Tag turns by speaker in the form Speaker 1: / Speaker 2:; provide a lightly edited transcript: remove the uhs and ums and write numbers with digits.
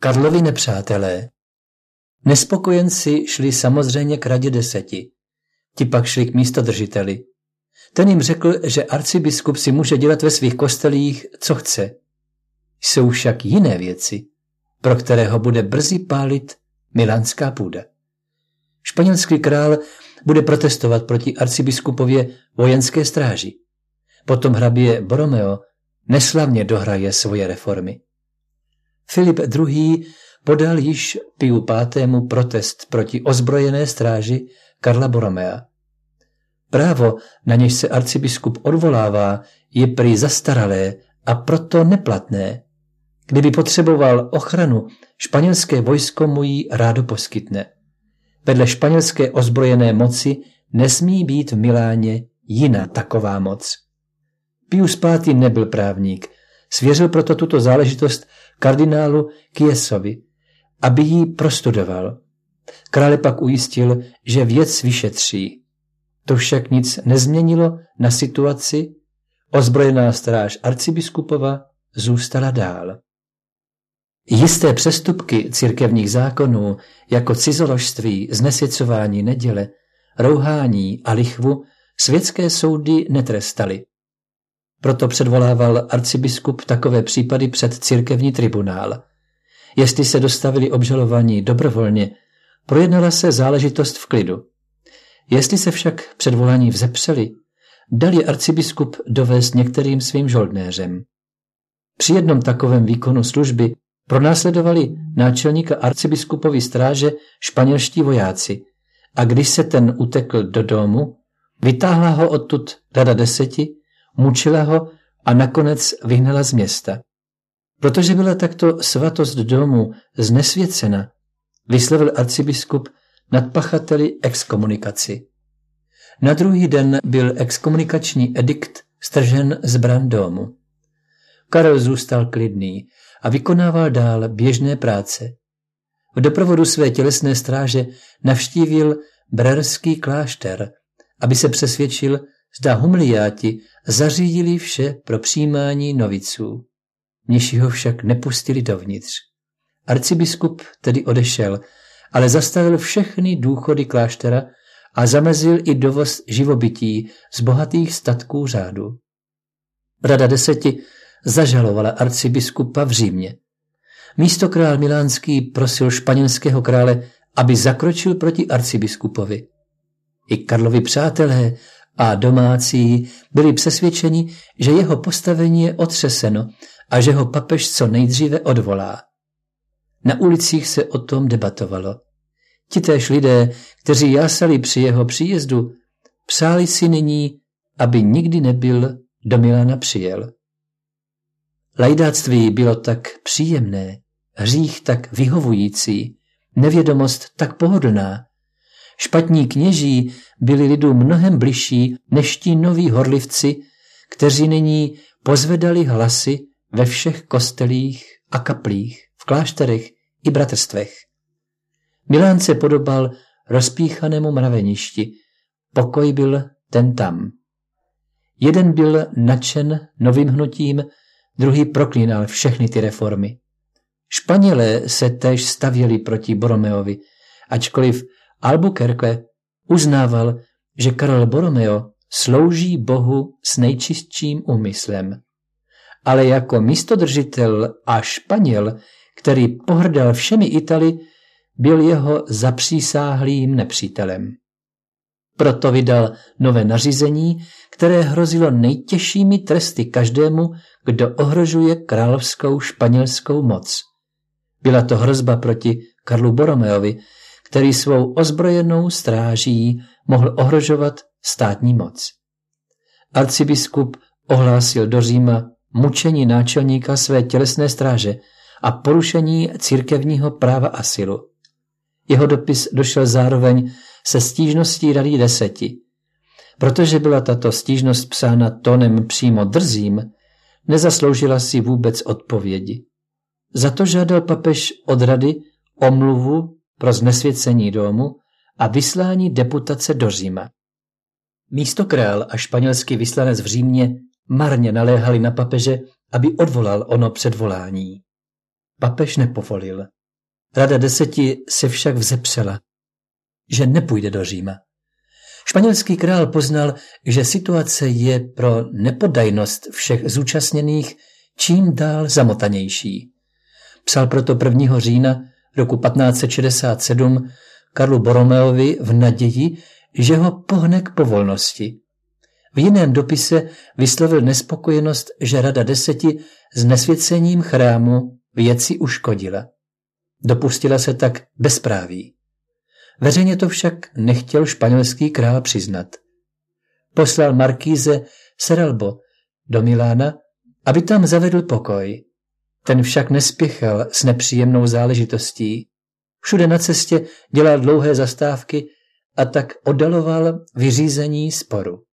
Speaker 1: Karlovi nepřátelé. Nespokojenci šli samozřejmě k radě 10. Ti pak šli k místodržiteli. Ten jim řekl, že arcibiskup si může dělat ve svých kostelích, co chce. Jsou však jiné věci, pro kterého bude brzy pálit milánská půda. Španělský král bude protestovat proti arcibiskupově vojenské stráži. Potom hrabě Borromeo neslavně dohraje svoje reformy. Filip II. Podal již Piu V. protest proti ozbrojené stráži Karla Borromea. Právo, na něž se arcibiskup odvolává, je prý zastaralé a proto neplatné. Kdyby potřeboval ochranu, španělské vojsko mu ji rádo poskytne. Vedle španělské ozbrojené moci nesmí být v Miláně jiná taková moc. Pius V. nebyl právník, svěřil proto tuto záležitost kardinálu Chiesovi, aby ji prostudoval. Krále pak ujistil, že věc vyšetří. To však nic nezměnilo na situaci, ozbrojená stráž arcibiskupova zůstala dál. Jisté přestupky církevních zákonů, jako cizoložství, znesvěcování neděle, rouhání a lichvu, světské soudy netrestaly. Proto předvolával arcibiskup takové případy před církevní tribunál. Jestli se dostavili obžalovaní dobrovolně, projednala se záležitost v klidu. Jestli se však předvolání vzepřeli, dal je arcibiskup dovést některým svým žoldnéřem. Při jednom takovém výkonu služby pronásledovali náčelníka arcibiskupovy stráže španělští vojáci a když se ten utekl do domu, vytáhla ho odtud rada 10, mučila ho a nakonec vyhnala z města. Protože byla takto svatost domu znesvěcena, vyslovil arcibiskup nad pachateli exkomunikaci. Na druhý den byl exkomunikační edikt stržen z bran domu. Karel zůstal klidný a vykonával dál běžné práce. V doprovodu své tělesné stráže navštívil Brerský klášter, aby se přesvědčil, zda humiliáti zařídili vše pro přijímání noviců. Mniši ho však nepustili dovnitř. Arcibiskup tedy odešel, ale zastavil všechny důchody kláštera a zamezil i dovoz živobytí z bohatých statků řádu. Rada 10 zažalovala arcibiskupa v Římě. Místokrál milánský prosil španělského krále, aby zakročil proti arcibiskupovi. I Karlovi přátelé a domácí byli přesvědčeni, že jeho postavení je otřeseno a že ho papež co nejdříve odvolá. Na ulicích se o tom debatovalo. Titéž lidé, kteří jásali při jeho příjezdu, přáli si nyní, aby nikdy nebyl do Milána přijel. Lajdáctví bylo tak příjemné, hřích tak vyhovující, nevědomost tak pohodlná. Špatní kněží byli lidu mnohem bližší než ti noví horlivci, kteří nyní pozvedali hlasy ve všech kostelích a kaplích, v klášterech i bratrstvech. Milán se podobal rozpíchanému mraveništi, pokoj byl ten tam. Jeden byl nadšen novým hnutím, druhý proklínal všechny ty reformy. Španělé se též stavěli proti Borromeovi, ačkoliv Albuquerque uznával, že Karel Borromeo slouží Bohu s nejčistším úmyslem. Ale jako místodržitel a Španěl, který pohrdal všemi Italy, byl jeho zapřísáhlým nepřítelem. Proto vydal nové nařízení, které hrozilo nejtěžšími tresty každému, kdo ohrožuje královskou španělskou moc. Byla to hrozba proti Karlu Borromeovi, který svou ozbrojenou stráží mohl ohrožovat státní moc. Arcibiskup ohlásil do Říma mučení náčelníka své tělesné stráže a porušení církevního práva asilu. Jeho dopis došel zároveň se stížností Rady 10. Protože byla tato stížnost psána tónem přímo drzým, nezasloužila si vůbec odpovědi. Za to žádal papež od rady omluvu pro znesvěcení domu a vyslání deputace do Říma. Místokrál a španělský vyslanec v Římě marně naléhali na papeže, aby odvolal ono předvolání. papež nepovolil. Rada 10 se však vzepřela, že nepůjde do Říma. Španělský král poznal, že situace je pro nepodajnost všech zúčastněných čím dál zamotanější. Psal proto 1. října roku 1567 Karlu Borromeovi v naději, že ho pohne k povolnosti. V jiném dopise vyslovil nespokojenost, že Rada 10 s nesvěcením chrámu věci uškodila. Dopustila se tak bezpráví. Veřejně to však nechtěl španělský král přiznat. Poslal markíze Serralbo do Milána, aby tam zavedl pokoj. Ten však nespěchal s nepříjemnou záležitostí. Všude na cestě dělal dlouhé zastávky a tak oddaloval vyřízení sporu.